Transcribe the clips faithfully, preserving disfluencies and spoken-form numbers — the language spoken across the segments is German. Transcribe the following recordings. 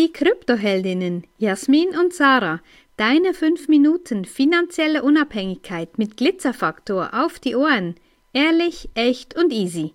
die Kryptoheldinnen Jasmin und Sarah. Deine fünf Minuten finanzielle Unabhängigkeit mit Glitzerfaktor auf die Ohren. Ehrlich, echt und easy.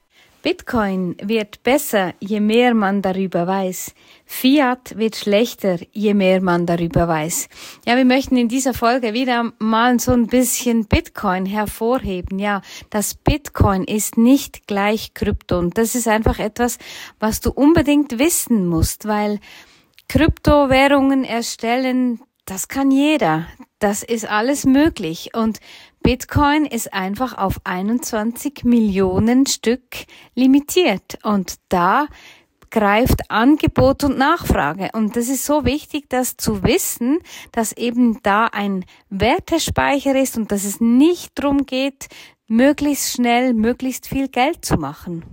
Bitcoin wird besser, je mehr man darüber weiß. Fiat wird schlechter, je mehr man darüber weiß. Ja, wir möchten in dieser Folge wieder mal so ein bisschen Bitcoin hervorheben. Ja, das Bitcoin ist nicht gleich Krypto und das ist einfach etwas, was du unbedingt wissen musst, weil Kryptowährungen erstellen, das kann jeder. Das ist alles möglich und Bitcoin ist einfach auf einundzwanzig Millionen Stück limitiert und da greift Angebot und Nachfrage und das ist so wichtig, das zu wissen, dass eben da ein Wertespeicher ist und dass es nicht darum geht, möglichst schnell, möglichst viel Geld zu machen.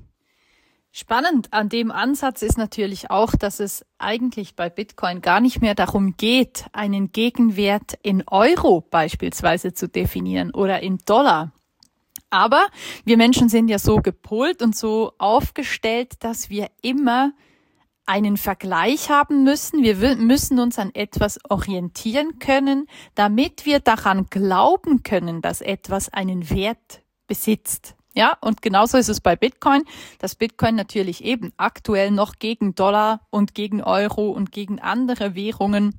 Spannend an dem Ansatz ist natürlich auch, dass es eigentlich bei Bitcoin gar nicht mehr darum geht, einen Gegenwert in Euro beispielsweise zu definieren oder in Dollar. Aber wir Menschen sind ja so gepolt und so aufgestellt, dass wir immer einen Vergleich haben müssen. Wir müssen uns an etwas orientieren können, damit wir daran glauben können, dass etwas einen Wert besitzt. Ja, und genauso ist es bei Bitcoin, dass Bitcoin natürlich eben aktuell noch gegen Dollar und gegen Euro und gegen andere Währungen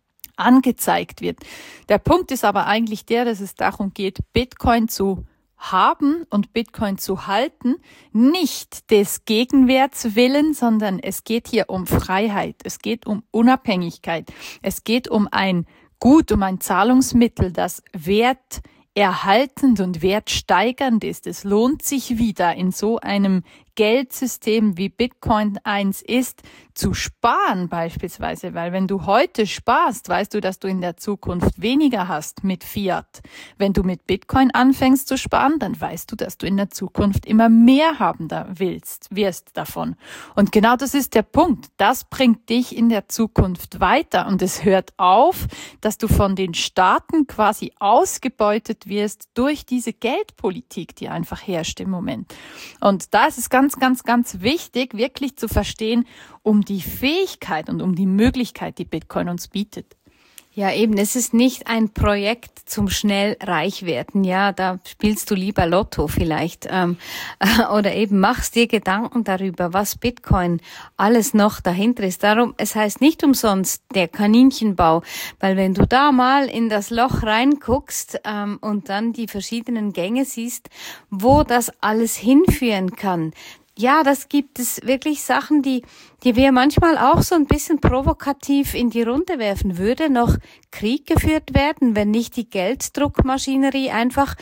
angezeigt wird. Der Punkt ist aber eigentlich der, dass es darum geht, Bitcoin zu haben und Bitcoin zu halten, nicht des Gegenwerts willen, sondern es geht hier um Freiheit, es geht um Unabhängigkeit, es geht um ein Gut, um ein Zahlungsmittel, das Wert erhaltend und wertsteigernd ist. Es lohnt sich wieder in so einem Geldsystem wie Bitcoin eins ist, zu sparen beispielsweise, weil wenn du heute sparst, weißt du, dass du in der Zukunft weniger hast mit Fiat. Wenn du mit Bitcoin anfängst zu sparen, dann weißt du, dass du in der Zukunft immer mehr haben da willst, wirst davon. Und genau das ist der Punkt. Das bringt dich in der Zukunft weiter und es hört auf, dass du von den Staaten quasi ausgebeutet wirst durch diese Geldpolitik, die einfach herrscht im Moment. Und da ist es ganz Ganz, ganz, ganz wichtig, wirklich zu verstehen, um die Fähigkeit und um die Möglichkeit, die Bitcoin uns bietet. Ja, eben, es ist nicht ein Projekt zum schnell reich werden. Ja, da spielst du lieber Lotto vielleicht ähm, oder eben machst dir Gedanken darüber, was Bitcoin alles noch dahinter ist. Darum, es heißt nicht umsonst der Kaninchenbau, weil wenn du da mal in das Loch reinguckst ähm, und dann die verschiedenen Gänge siehst, wo das alles hinführen kann. Ja, das gibt es wirklich Sachen, die, die wir manchmal auch so ein bisschen provokativ in die Runde werfen. Würde noch Krieg geführt werden, wenn nicht die Gelddruckmaschinerie einfach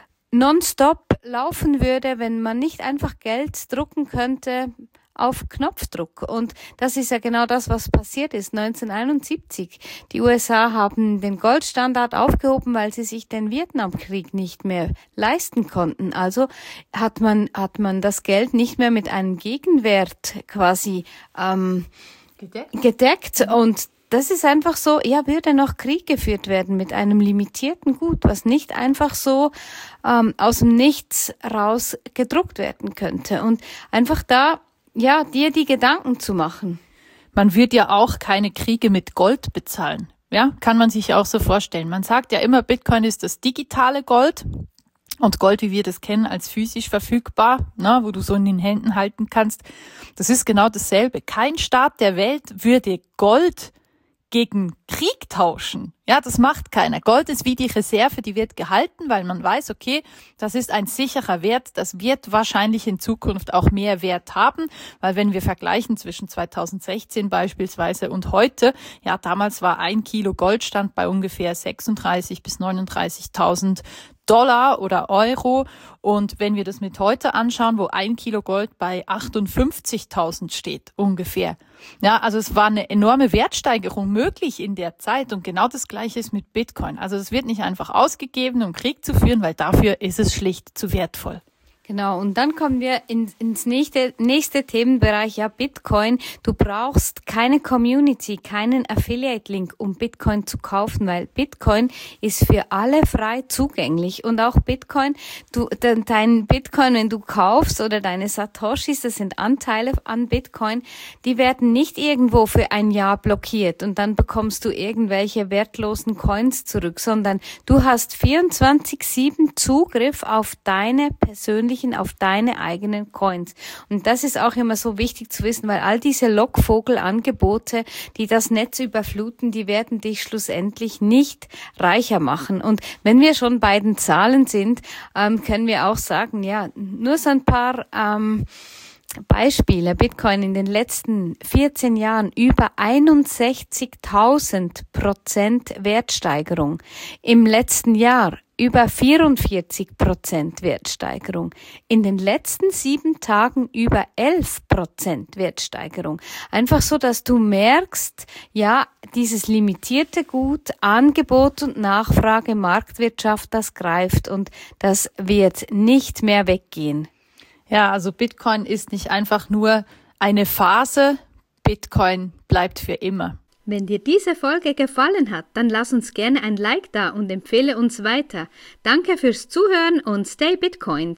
nonstop laufen würde, wenn man nicht einfach Geld drucken könnte auf Knopfdruck. Und das ist ja genau das, was passiert ist neunzehnhunderteinundsiebzig. Die U S A haben den Goldstandard aufgehoben, weil sie sich den Vietnamkrieg nicht mehr leisten konnten. Also hat man hat man das Geld nicht mehr mit einem Gegenwert quasi ähm, gedeckt. gedeckt. Und das ist einfach so, ja, würde noch Krieg geführt werden mit einem limitierten Gut, was nicht einfach so ähm, aus dem Nichts raus gedruckt werden könnte. Und einfach da ja, dir die Gedanken zu machen. Man wird ja auch keine Kriege mit Gold bezahlen. Ja, kann man sich auch so vorstellen. Man sagt ja immer, Bitcoin ist das digitale Gold und Gold, wie wir das kennen, als physisch verfügbar, ne, wo du so in den Händen halten kannst. Das ist genau dasselbe. Kein Staat der Welt würde Gold gegen Krieg tauschen. Ja, das macht keiner. Gold ist wie die Reserve, die wird gehalten, weil man weiß, okay, das ist ein sicherer Wert, das wird wahrscheinlich in Zukunft auch mehr Wert haben, weil wenn wir vergleichen zwischen zweitausendsechzehn beispielsweise und heute, ja, damals war ein Kilo Gold stand bei ungefähr sechsunddreißig bis neununddreißigtausend Dollar oder Euro. Und wenn wir das mit heute anschauen, wo ein Kilo Gold bei achtundfünfzigtausend steht ungefähr. Ja, also es war eine enorme Wertsteigerung möglich in der Zeit und genau das Gleiche ist mit Bitcoin. Also es wird nicht einfach ausgegeben, um Krieg zu führen, weil dafür ist es schlicht zu wertvoll. Genau, und dann kommen wir in, ins nächste, nächste Themenbereich, ja, Bitcoin. Du brauchst keine Community, keinen Affiliate-Link, um Bitcoin zu kaufen, weil Bitcoin ist für alle frei zugänglich. Und auch Bitcoin, du, de, dein Bitcoin, wenn du kaufst, oder deine Satoshis, das sind Anteile an Bitcoin, die werden nicht irgendwo für ein Jahr blockiert und dann bekommst du irgendwelche wertlosen Coins zurück, sondern du hast vierundzwanzig sieben Zugriff auf deine persönlichen, auf deine eigenen Coins. Und das ist auch immer so wichtig zu wissen, weil all diese Lockvogelangebote, die das Netz überfluten, die werden dich schlussendlich nicht reicher machen. Und wenn wir schon bei den Zahlen sind, ähm, können wir auch sagen, ja, nur so ein paar ähm, Beispiele. Bitcoin in den letzten vierzehn Jahren über einundsechzigtausend Prozent Wertsteigerung. Im letzten Jahr über vierundvierzig Prozent Wertsteigerung. In den letzten sieben Tagen über elf Prozent Wertsteigerung. Einfach so, dass du merkst, ja, dieses limitierte Gut, Angebot und Nachfrage, Marktwirtschaft, das greift und das wird nicht mehr weggehen. Ja, also Bitcoin ist nicht einfach nur eine Phase, Bitcoin bleibt für immer. Wenn dir diese Folge gefallen hat, dann lass uns gerne ein Like da und empfehle uns weiter. Danke fürs Zuhören und stay Bitcoin.